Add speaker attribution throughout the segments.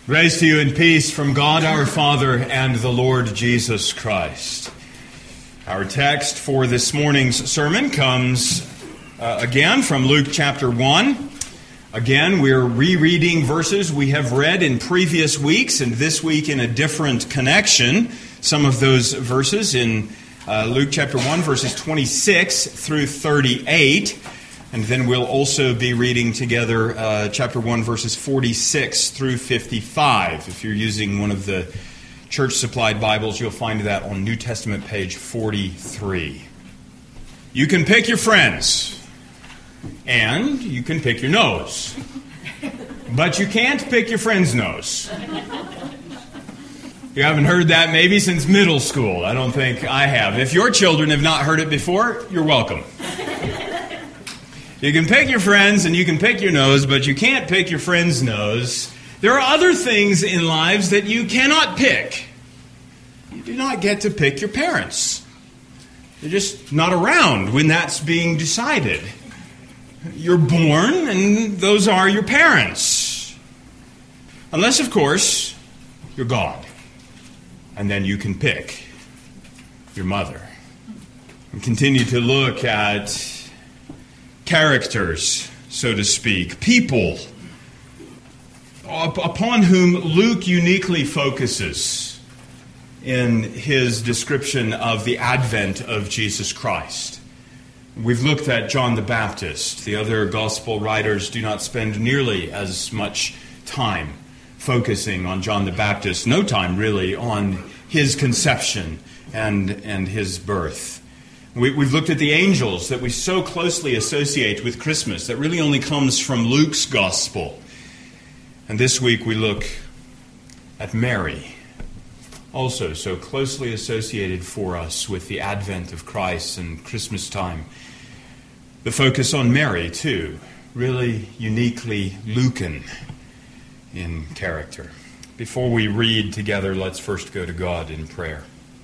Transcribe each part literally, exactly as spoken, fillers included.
Speaker 1: Grace to you and peace from God our Father and the Lord Jesus Christ. Our text for this morning's sermon comes uh, again from Luke chapter one. Again, we're rereading verses we have read in previous weeks, and this week in a different connection. Some of those verses in uh, Luke chapter one, verses twenty-six through thirty-eight. And then we'll also be reading together uh, chapter one, verses forty-six through fifty-five. If you're using one of the church-supplied Bibles, you'll find that on New Testament page forty-three. You can pick your friends, and you can pick your nose. But you can't pick your friend's nose. You haven't heard that maybe since middle school. I don't think I have. If your children have not heard it before, you're welcome. You can pick your friends and you can pick your nose, but you can't pick your friend's nose. There are other things in lives that you cannot pick. You do not get to pick your parents. They're just not around when that's being decided. You're born, and those are your parents. Unless, of course, you're God. And then you can pick your mother. And continue to look at characters, so to speak, people upon whom Luke uniquely focuses in his description of the advent of Jesus Christ. We've looked at John the Baptist. The other gospel writers do not spend nearly as much time focusing on John the Baptist, no time really on his conception and, and his birth. We, we've looked at the angels that we so closely associate with Christmas that really only comes from Luke's gospel. And this week we look at Mary, also so closely associated for us with the advent of Christ and Christmas time. The focus on Mary, too, really uniquely Lucan in character. Before we read together, let's first go to God in prayer.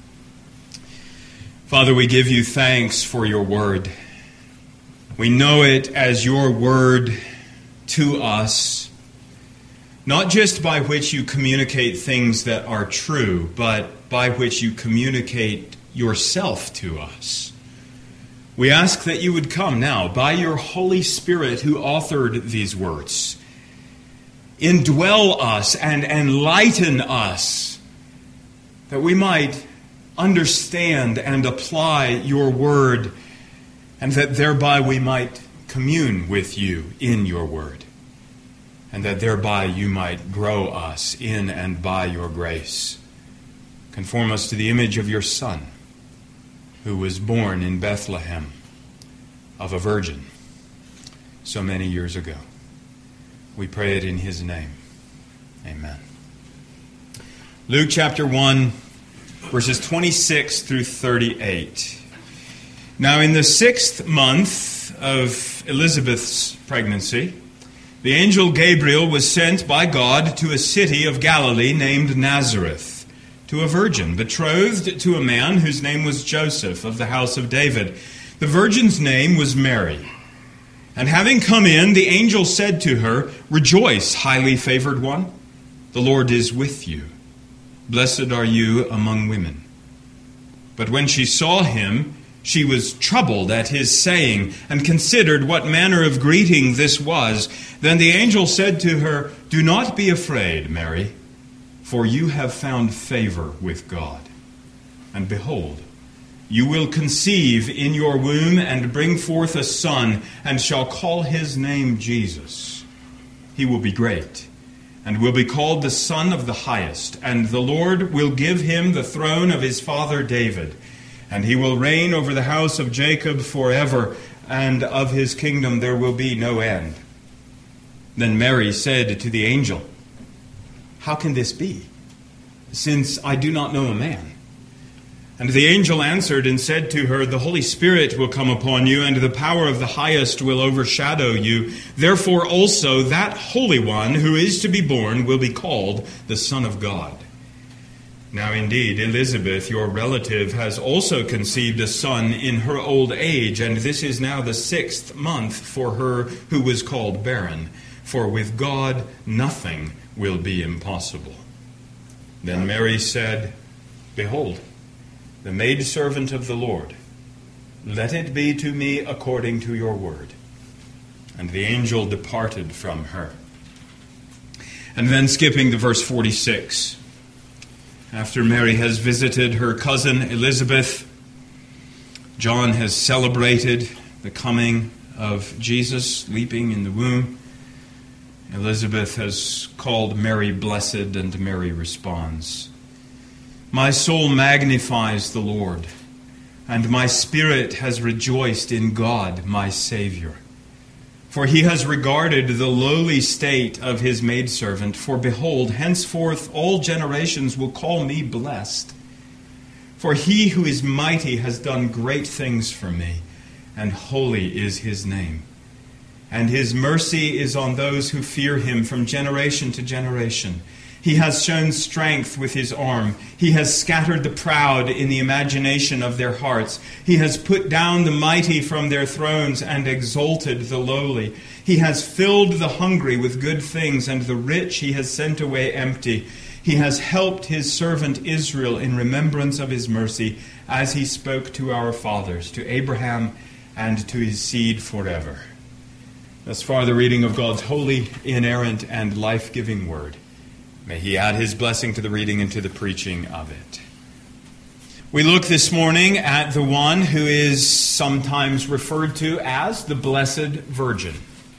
Speaker 1: Father, we give you thanks for your word. We know it as your word to us, not just by which you communicate things that are true, but by which you communicate yourself to us. We ask that you would come now by your Holy Spirit who authored these words. Indwell us and enlighten us that we might understand and apply your word, and that thereby we might commune with you in your word, and that thereby you might grow us in and by your grace. Conform us to the image of your Son, who was born in Bethlehem of a virgin so many years ago. We pray it in his name. Amen. Luke chapter one, verses twenty-six through thirty-eight. Now in the sixth month of Elizabeth's pregnancy, the angel Gabriel was sent by God to a city of Galilee named Nazareth, to a virgin betrothed to a man whose name was Joseph of the house of David. The virgin's name was Mary. And having come in, the angel said to her, "Rejoice, highly favored one, the Lord is with you. Blessed are you among women." But when she saw him, she was troubled at his saying, and considered what manner of greeting this was. Then the angel said to her, "Do not be afraid, Mary, for you have found favor with God. And behold, you will conceive in your womb and bring forth a son, and shall call his name Jesus. He will be great, and will be called the Son of the Highest, and the Lord will give him the throne of his father David, and he will reign over the house of Jacob forever, and of his kingdom there will be no end." Then Mary said to the angel, "How can this be, since I do not know a man?" And the angel answered and said to her, "The Holy Spirit will come upon you, and the power of the Highest will overshadow you. Therefore also that Holy One who is to be born will be called the Son of God. Now indeed, Elizabeth, your relative, has also conceived a son in her old age, and this is now the sixth month for her who was called barren. For with God nothing will be impossible." Then Mary said, "Behold, the maidservant of the Lord, let it be to me according to your word." And the angel departed from her. And then skipping to verse forty-six. After Mary has visited her cousin Elizabeth, John has celebrated the coming of Jesus leaping in the womb. Elizabeth has called Mary blessed, and Mary responds, "My soul magnifies the Lord, and my spirit has rejoiced in God my Savior. For he has regarded the lowly state of his maidservant. For behold, henceforth all generations will call me blessed. For he who is mighty has done great things for me, and holy is his name. And his mercy is on those who fear him from generation to generation. He has shown strength with his arm. He has scattered the proud in the imagination of their hearts. He has put down the mighty from their thrones and exalted the lowly. He has filled the hungry with good things, and the rich he has sent away empty. He has helped his servant Israel in remembrance of his mercy, as he spoke to our fathers, to Abraham, and to his seed forever." Thus far the reading of God's holy, inerrant, and life-giving word. May he add his blessing to the reading and to the preaching of it. We look this morning at the one who is sometimes referred to as the Blessed Virgin.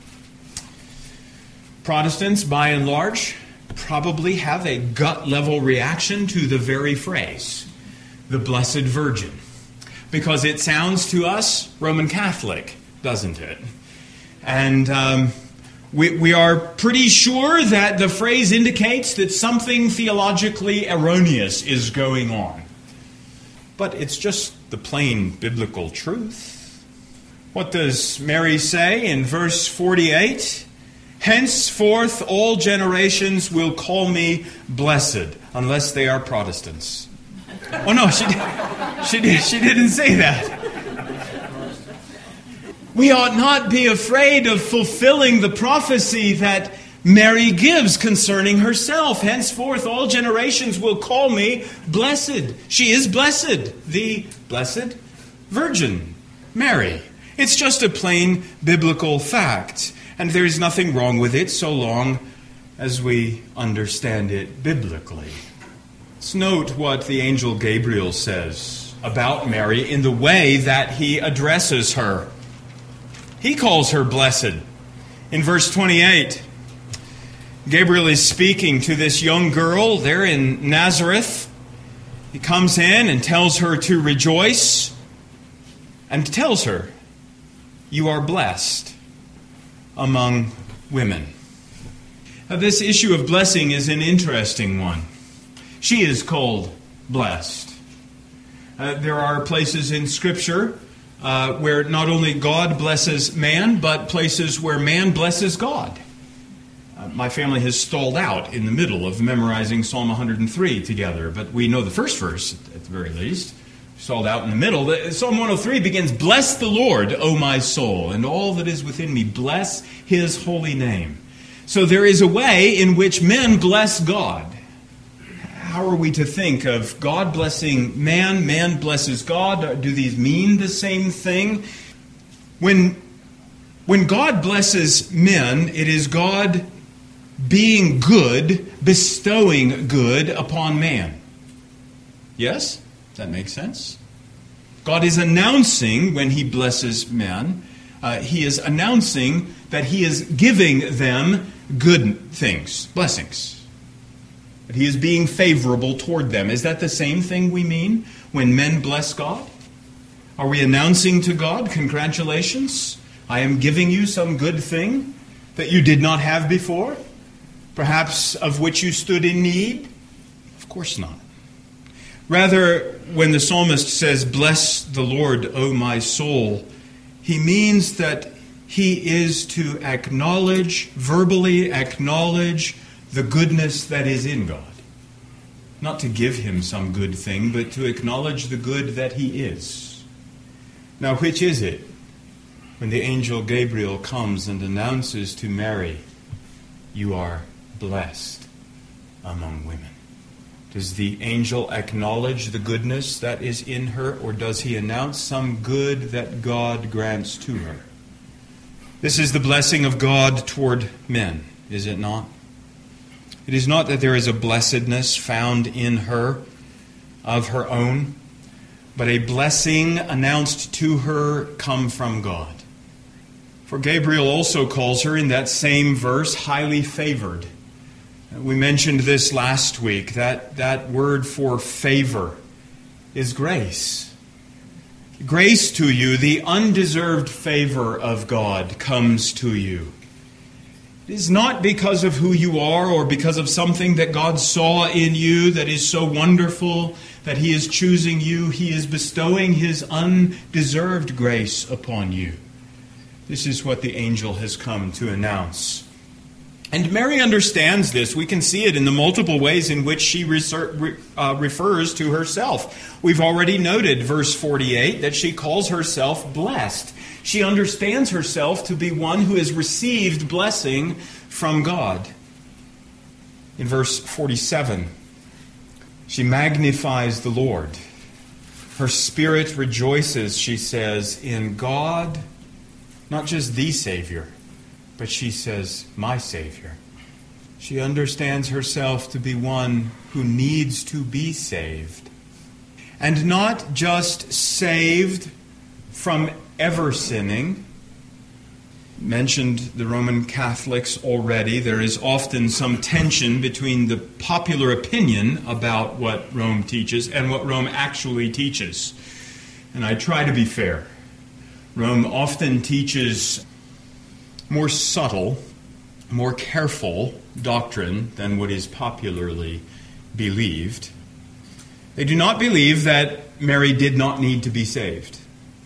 Speaker 1: Protestants, by and large, probably have a gut-level reaction to the very phrase, the Blessed Virgin, because it sounds to us Roman Catholic, doesn't it? And um, we, we are pretty sure that the phrase indicates that something theologically erroneous is going on. But it's just the plain biblical truth. What does Mary say in verse forty-eight? "Henceforth all generations will call me blessed," unless they are Protestants. Oh no, she, she, did, she didn't say that. We ought not be afraid of fulfilling the prophecy that Mary gives concerning herself. Henceforth, all generations will call me blessed. She is blessed, the Blessed Virgin Mary. It's just a plain biblical fact, and there is nothing wrong with it so long as we understand it biblically. Let's note what the angel Gabriel says about Mary in the way that he addresses her. He calls her blessed. In verse twenty-eight, Gabriel is speaking to this young girl there in Nazareth. He comes in and tells her to rejoice and tells her, "You are blessed among women." Now, this issue of blessing is an interesting one. She is called blessed. Uh, there are places in Scripture Uh, where not only God blesses man, but places where man blesses God. Uh, my family has stalled out in the middle of memorizing Psalm one hundred three together, but we know the first verse, at the very least. Stalled out in the middle. Psalm one oh three begins, "Bless the Lord, O my soul, and all that is within me. Bless his holy name." So there is a way in which men bless God. How are we to think of God blessing man, man blesses God? Do these mean the same thing? When, when God blesses men, it is God being good, bestowing good upon man. Yes? Does that make sense? God is announcing, when he blesses men, uh, he is announcing that he is giving them good things, blessings. That he is being favorable toward them. Is that the same thing we mean when men bless God? Are we announcing to God, "Congratulations, I am giving you some good thing that you did not have before, perhaps of which you stood in need"? Of course not. Rather, when the psalmist says, "Bless the Lord, O my soul," he means that he is to acknowledge, verbally acknowledge, the goodness that is in God. Not to give him some good thing, but to acknowledge the good that he is. Now, which is it when the angel Gabriel comes and announces to Mary, "You are blessed"? among women. Does the angel acknowledge the goodness that is in her, or does he announce some good that God grants to her? This is the blessing of God toward men, is it not? It is not that there is a blessedness found in her of her own, but a blessing announced to her come from God. For Gabriel also calls her in that same verse highly favored. We mentioned this last week, that that word for favor is grace. Grace to you, the undeserved favor of God comes to you. It is not because of who you are or because of something that God saw in you that is so wonderful that He is choosing you. He is bestowing His undeserved grace upon you. This is what the angel has come to announce. And Mary understands this. We can see it in the multiple ways in which she reser- uh, refers to herself. We've already noted, verse forty-eight, that she calls herself blessed. She understands herself to be one who has received blessing from God. In verse forty-seven, she magnifies the Lord. Her spirit rejoices, she says, in God, not just the Savior, but she says, my Savior. She understands herself to be one who needs to be saved. And not just saved from ever sinning. Mentioned the Roman Catholics already. There is often some tension between the popular opinion about what Rome teaches and what Rome actually teaches. And I try to be fair. Rome often teaches more subtle, more careful doctrine than what is popularly believed. They do not believe that Mary did not need to be saved,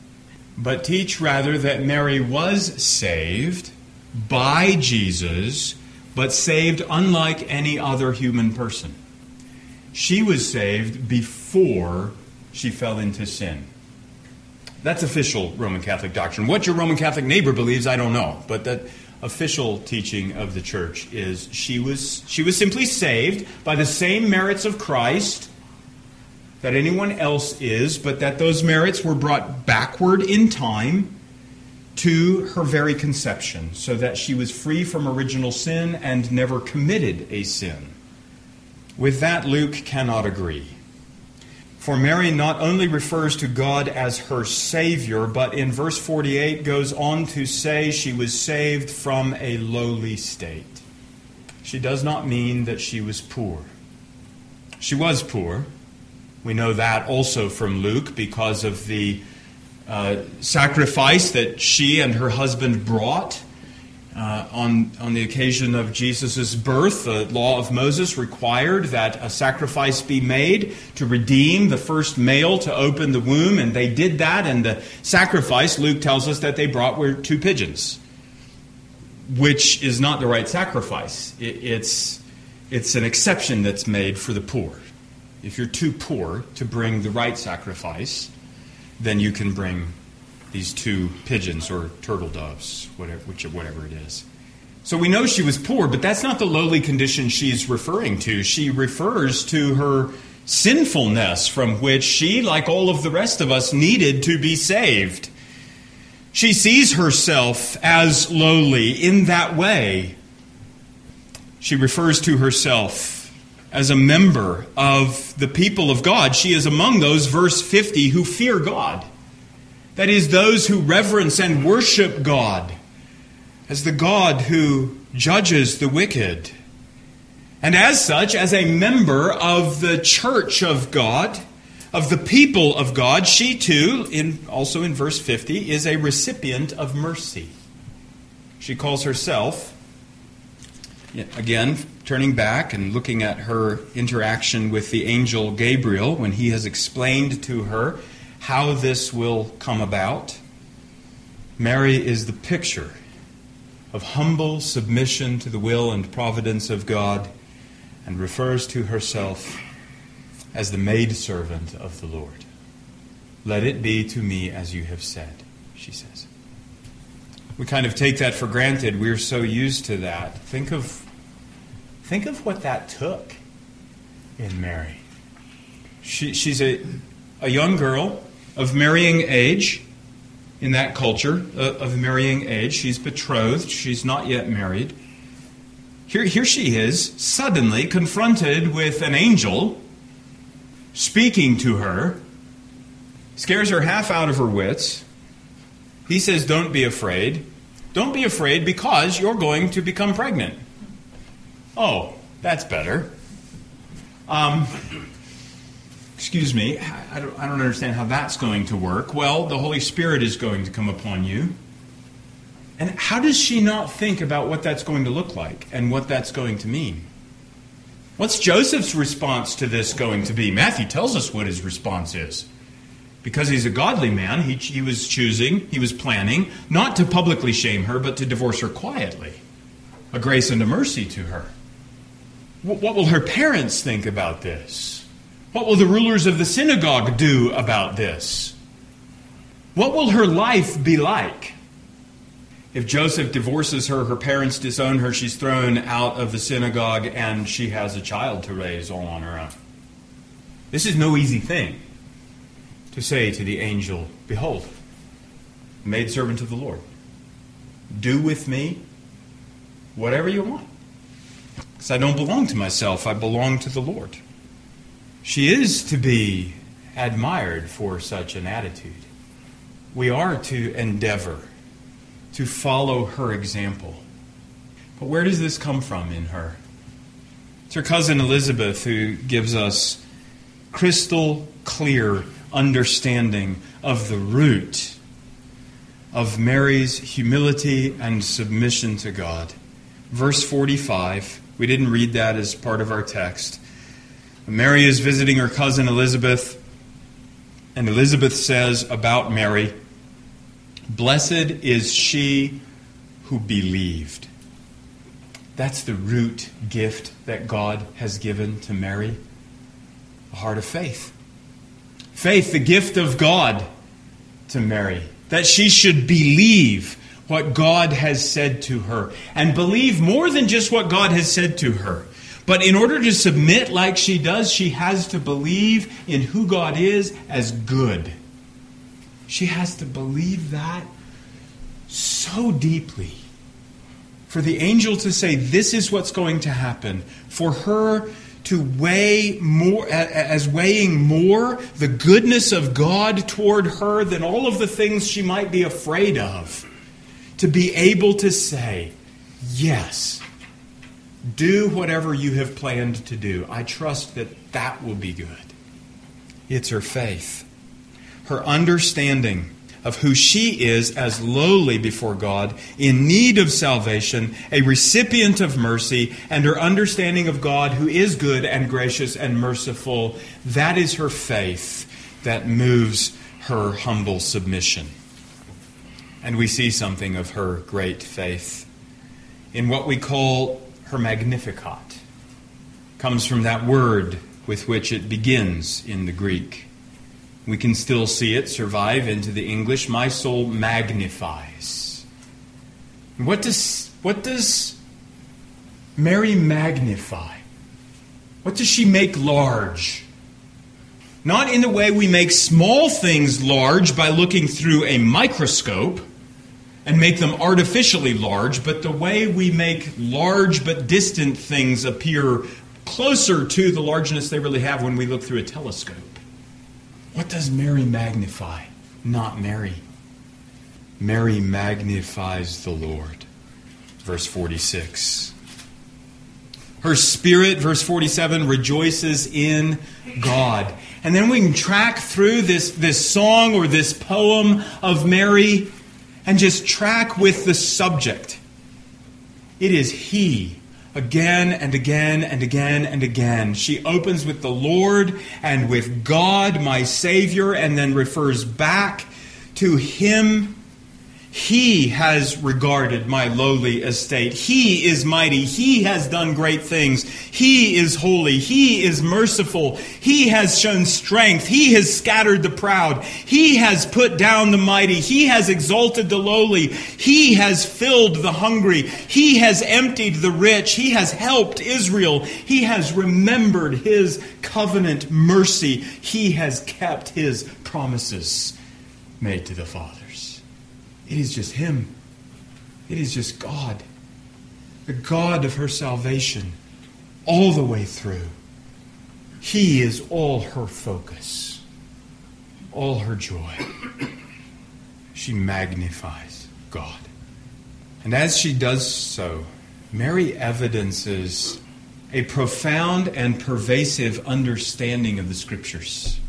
Speaker 1: but teach rather that Mary was saved by Jesus, but saved unlike any other human person. She was saved before she fell into sin. That's official Roman Catholic doctrine. What your Roman Catholic neighbor believes, I don't know. But the official teaching of the church is she was she was simply saved by the same merits of Christ that anyone else is, but that those merits were brought backward in time to her very conception, so that she was free from original sin and never committed a sin. With that, Luke cannot agree. For Mary not only refers to God as her Savior, but in verse forty-eight goes on to say she was saved from a lowly state. She does not mean that she was poor. She was poor. We know that also from Luke because of the uh, sacrifice that she and her husband brought Uh, on, on the occasion of Jesus' birth. The law of Moses required that a sacrifice be made to redeem the first male to open the womb, and they did that, and the sacrifice, Luke tells us that they brought were two pigeons, which is not the right sacrifice. It, it's, it's an exception that's made for the poor. If you're too poor to bring the right sacrifice, then you can bring these two pigeons or turtle doves, whatever, which, whatever it is. So we know she was poor, but that's not the lowly condition she's referring to. She refers to her sinfulness from which she, like all of the rest of us, needed to be saved. She sees herself as lowly in that way. She refers to herself as a member of the people of God. She is among those, verse fifty, who fear God. That is, those who reverence and worship God as the God who judges the wicked. And as such, as a member of the church of God, of the people of God, she too, in, also in verse fifty, is a recipient of mercy. She calls herself, again, turning back and looking at her interaction with the angel Gabriel when he has explained to her how this will come about. Mary is the picture of humble submission to the will and providence of God, and refers to herself as the maidservant of the Lord. Let it be to me as you have said, she says. We kind of take that for granted. We're so used to that. Think of, think of what that took in Mary. She, she's a, a young girl of marrying age in that culture, uh, of marrying age. She's betrothed. She's not yet married. Here, here she is, suddenly confronted with an angel speaking to her, scares her half out of her wits. He says, don't be afraid. Don't be afraid because you're going to become pregnant. Oh, that's better. Um, excuse me, I don't, I don't understand how that's going to work. Well, the Holy Spirit is going to come upon you. And how does she not think about what that's going to look like and what that's going to mean? What's Joseph's response to this going to be? Matthew tells us what his response is. Because he's a godly man, he, he was choosing, he was planning, not to publicly shame her, but to divorce her quietly. A grace and a mercy to her. What will her parents think about this? What will the rulers of the synagogue do about this? What will her life be like? If Joseph divorces her, her parents disown her, she's thrown out of the synagogue, and she has a child to raise all on her own. This is no easy thing to say to the angel, behold, maidservant of the Lord, do with me whatever you want. Because I don't belong to myself, I belong to the Lord. She is to be admired for such an attitude. We are to endeavor to follow her example. But where does this come from in her? It's her cousin Elizabeth who gives us crystal clear understanding of the root of Mary's humility and submission to God. Verse forty-five, we didn't read that as part of our text. Mary is visiting her cousin Elizabeth, and Elizabeth says about Mary, blessed is she who believed. That's the root gift that God has given to Mary, a heart of faith. Faith, the gift of God to Mary, that she should believe what God has said to her, and believe more than just what God has said to her. But in order to submit like she does, she has to believe in who God is as good. She has to believe that so deeply. For the angel to say, this is what's going to happen, for her to weigh more, as weighing more the goodness of God toward her than all of the things she might be afraid of, to be able to say, yes, do whatever you have planned to do. I trust that that will be good. It's her faith, her understanding of who she is as lowly before God, in need of salvation, a recipient of mercy, and her understanding of God who is good and gracious and merciful. That is her faith that moves her humble submission. And we see something of her great faith in what we call her Magnificat. Comes from that word with which it begins in the Greek. We can still see it survive into the English. My soul magnifies. What does, what does Mary magnify? What does she make large? Not in the way we make small things large by looking through a microscope and make them artificially large, but the way we make large but distant things appear closer to the largeness they really have when we look through a telescope. What does Mary magnify? Not Mary. Mary magnifies the Lord. Verse forty-six. Her spirit, verse forty-seven, rejoices in God. And then we can track through this, this song or this poem of Mary and just track with the subject. It is He. Again and again and again and again. She opens with the Lord and with God, my Savior, and then refers back to Him. He has regarded my lowly estate. He is mighty. He has done great things. He is holy. He is merciful. He has shown strength. He has scattered the proud. He has put down the mighty. He has exalted the lowly. He has filled the hungry. He has emptied the rich. He has helped Israel. He has remembered his covenant mercy. He has kept his promises made to the fathers. It is just him. It is just God. The God of her salvation all the way through. He is all her focus. All her joy. She magnifies God. And as she does so, Mary evidences a profound and pervasive understanding of the Scriptures.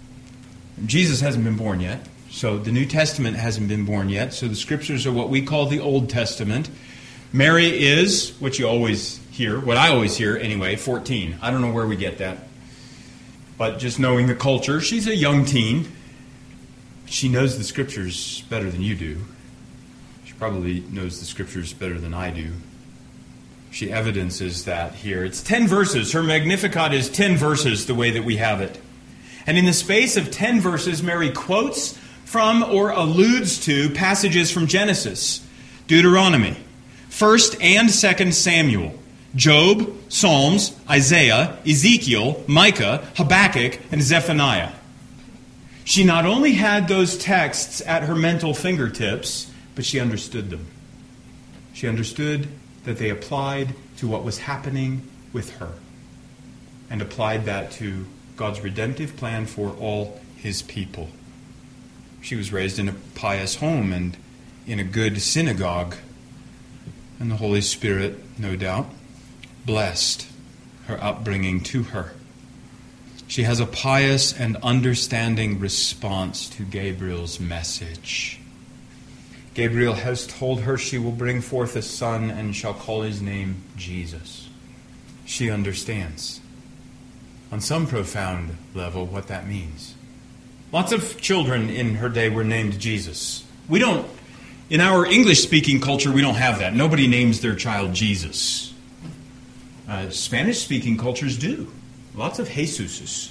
Speaker 1: Jesus hasn't been born yet. So the New Testament hasn't been born yet. So the Scriptures are what we call the Old Testament. Mary is, what you always hear, what I always hear anyway, fourteen. I don't know where we get that. But just knowing the culture, she's a young teen. She knows the Scriptures better than you do. She probably knows the Scriptures better than I do. She evidences that here. It's ten verses. Her Magnificat is ten verses the way that we have it. And in the space of ten verses, Mary quotes from or alludes to passages from Genesis, Deuteronomy, First and Second Samuel, Job, Psalms, Isaiah, Ezekiel, Micah, Habakkuk, and Zephaniah. She not only had those texts at her mental fingertips, but she understood them. She understood that they applied to what was happening with her, and applied that to God's redemptive plan for all his people. She was raised in a pious home and in a good synagogue. And the Holy Spirit, no doubt, blessed her upbringing to her. She has a pious and understanding response to Gabriel's message. Gabriel has told her she will bring forth a son and shall call his name Jesus. She understands, on some profound level, what that means. Lots of children in her day were named Jesus. We don't, in our English-speaking culture, we don't have that. Nobody names their child Jesus. Uh, Spanish-speaking cultures do. Lots of Jesuses.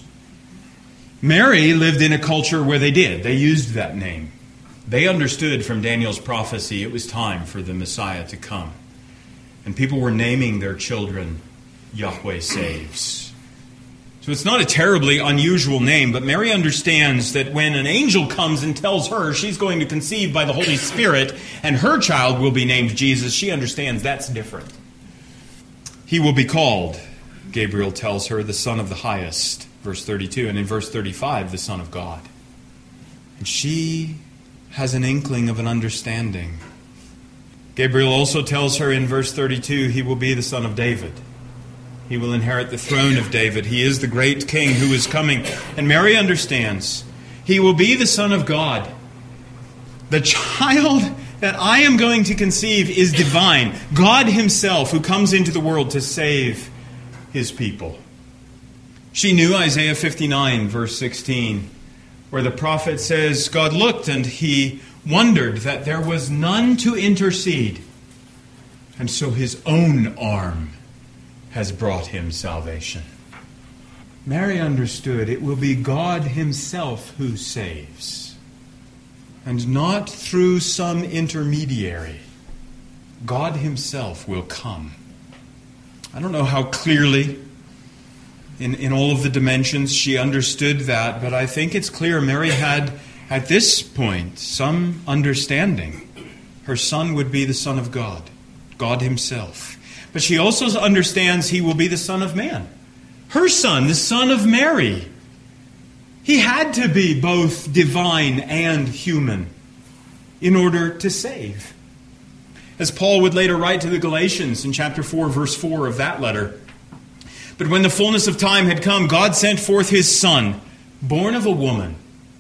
Speaker 1: Mary lived in a culture where they did. They used that name. They understood from Daniel's prophecy it was time for the Messiah to come. And people were naming their children Yahweh Saves. So it's not a terribly unusual name, but Mary understands that when an angel comes and tells her she's going to conceive by the Holy Spirit and her child will be named Jesus, she understands that's different. He will be called, Gabriel tells her, the Son of the Highest, verse thirty-two, and in verse thirty-five, the Son of God. And she has an inkling of an understanding. Gabriel also tells her in verse thirty-two, he will be the Son of David. He will inherit the throne of David. He is the great king who is coming. And Mary understands. He will be the Son of God. The child that I am going to conceive is divine. God himself who comes into the world to save his people. She knew Isaiah fifty-nine, verse sixteen, where the prophet says, God looked and he wondered that there was none to intercede. And so his own arm has brought him salvation. Mary understood it will be God himself who saves, and not through some intermediary. God himself will come. I don't know how clearly, in, in all of the dimensions, she understood that, but I think it's clear Mary had, at this point, some understanding. Her son would be the Son of God, God himself. But she also understands he will be the Son of Man. Her son, the Son of Mary. He had to be both divine and human in order to save. As Paul would later write to the Galatians in chapter four, verse four of that letter. But when the fullness of time had come, God sent forth his Son, born of a woman,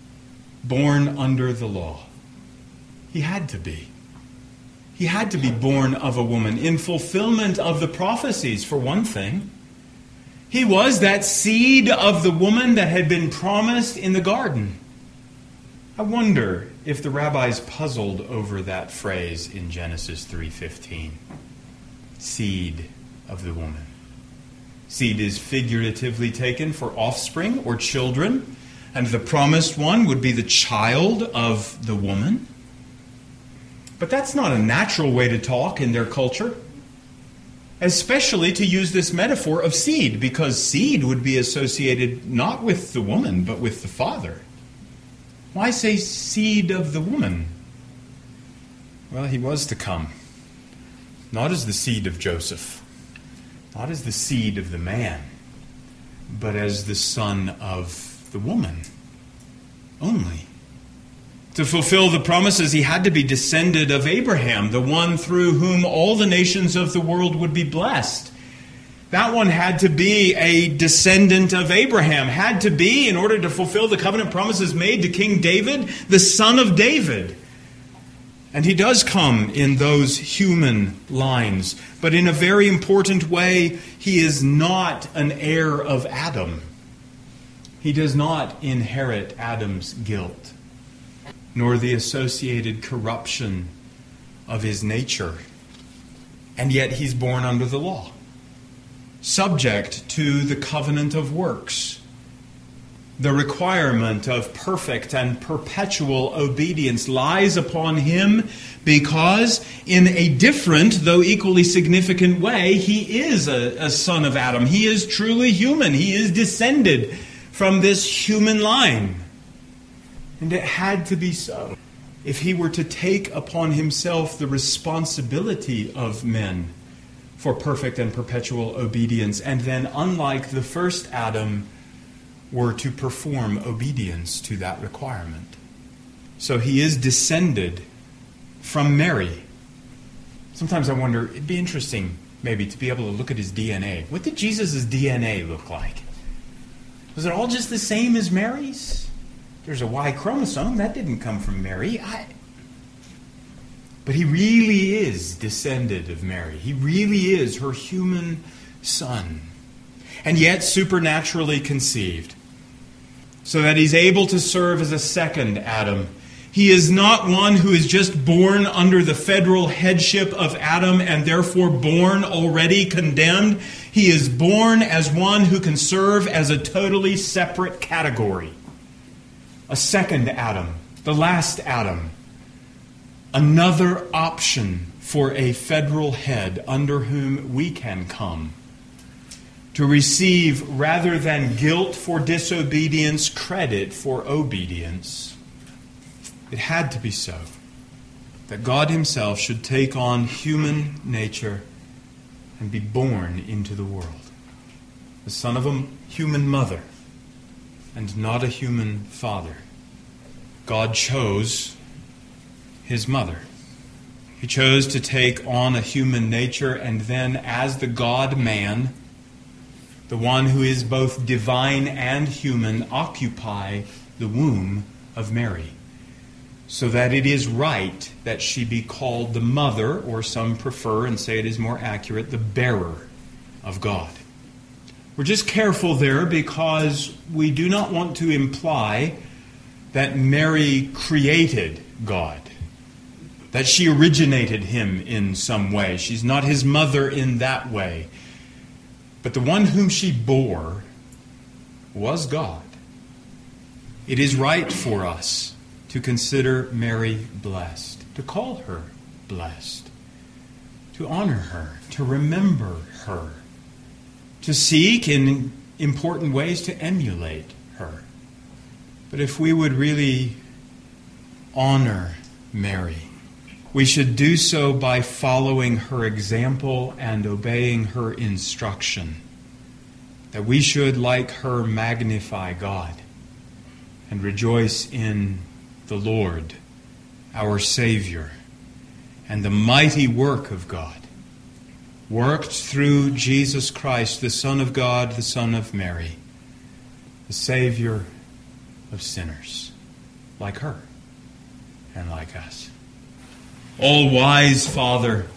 Speaker 1: born under the law. He had to be. He had to be born of a woman in fulfillment of the prophecies, for one thing. He was that seed of the woman that had been promised in the garden. I wonder if the rabbis puzzled over that phrase in Genesis three fifteen. Seed of the woman. Seed is figuratively taken for offspring or children, and the promised one would be the child of the woman. But that's not a natural way to talk in their culture, especially to use this metaphor of seed, because seed would be associated not with the woman, but with the father. Why say seed of the woman? Well, he was to come, not as the seed of Joseph, not as the seed of the man, but as the son of the woman only. To fulfill the promises, he had to be descended of Abraham, the one through whom all the nations of the world would be blessed. That one had to be a descendant of Abraham, had to be, in order to fulfill the covenant promises made to King David, the son of David. And he does come in those human lines, but in a very important way, he is not an heir of Adam. He does not inherit Adam's guilt, nor the associated corruption of his nature. And yet he's born under the law, subject to the covenant of works, the requirement of perfect and perpetual obedience lies upon him because, in a different, though equally significant way, he is a, a son of Adam. He is truly human. He is descended from this human line. And it had to be so if he were to take upon himself the responsibility of men for perfect and perpetual obedience, and then, unlike the first Adam, were to perform obedience to that requirement. So he is descended from Mary. Sometimes I wonder, it'd be interesting maybe to be able to look at his D N A. What did Jesus' D N A look like? Was it all just the same as Mary's? There's a Y chromosome. That didn't come from Mary. I... But he really is descended of Mary. He really is her human son. And yet supernaturally conceived, so that he's able to serve as a second Adam. He is not one who is just born under the federal headship of Adam and therefore born already condemned. He is born as one who can serve as a totally separate category. A second Adam, the last Adam. Another option for a federal head under whom we can come to receive, rather than guilt for disobedience, credit for obedience. It had to be so, that God himself should take on human nature and be born into the world. The son of a human mother and not a human father. God chose his mother. He chose to take on a human nature, and then as the God-man, the one who is both divine and human, occupy the womb of Mary, so that it is right that she be called the mother, or some prefer and say it is more accurate, the bearer of God. We're just careful there because we do not want to imply that Mary created God, that she originated him in some way. She's not his mother in that way. But the one whom she bore was God. It is right for us to consider Mary blessed, to call her blessed, to honor her, to remember her, to seek in important ways to emulate her. But if we would really honor Mary, we should do so by following her example and obeying her instruction. That we should, like her, magnify God and rejoice in the Lord, our Savior, and the mighty work of God, worked through Jesus Christ, the Son of God, the Son of Mary, the Savior of sinners, like her and like us. All-wise Father,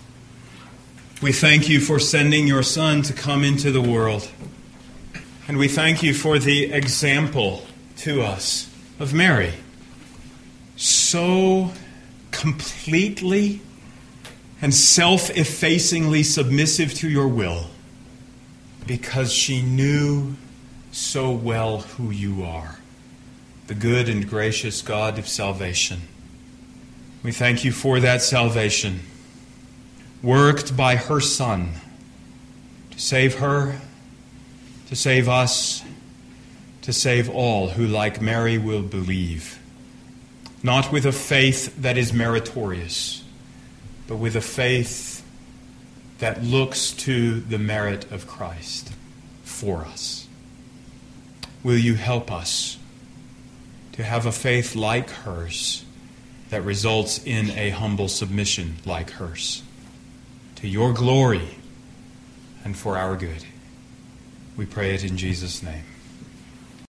Speaker 1: we thank you for sending your Son to come into the world. And we thank you for the example to us of Mary. so completely and self-effacingly submissive to your will because she knew so well who you are, the good and gracious God of salvation. We thank you for that salvation, worked by her Son to save her, to save us, to save all who, like Mary, will believe, not with a faith that is meritorious, but with a faith that looks to the merit of Christ for us. Will you help us to have a faith like hers that results in a humble submission like hers, to your glory and for our good? We pray it in Jesus' name.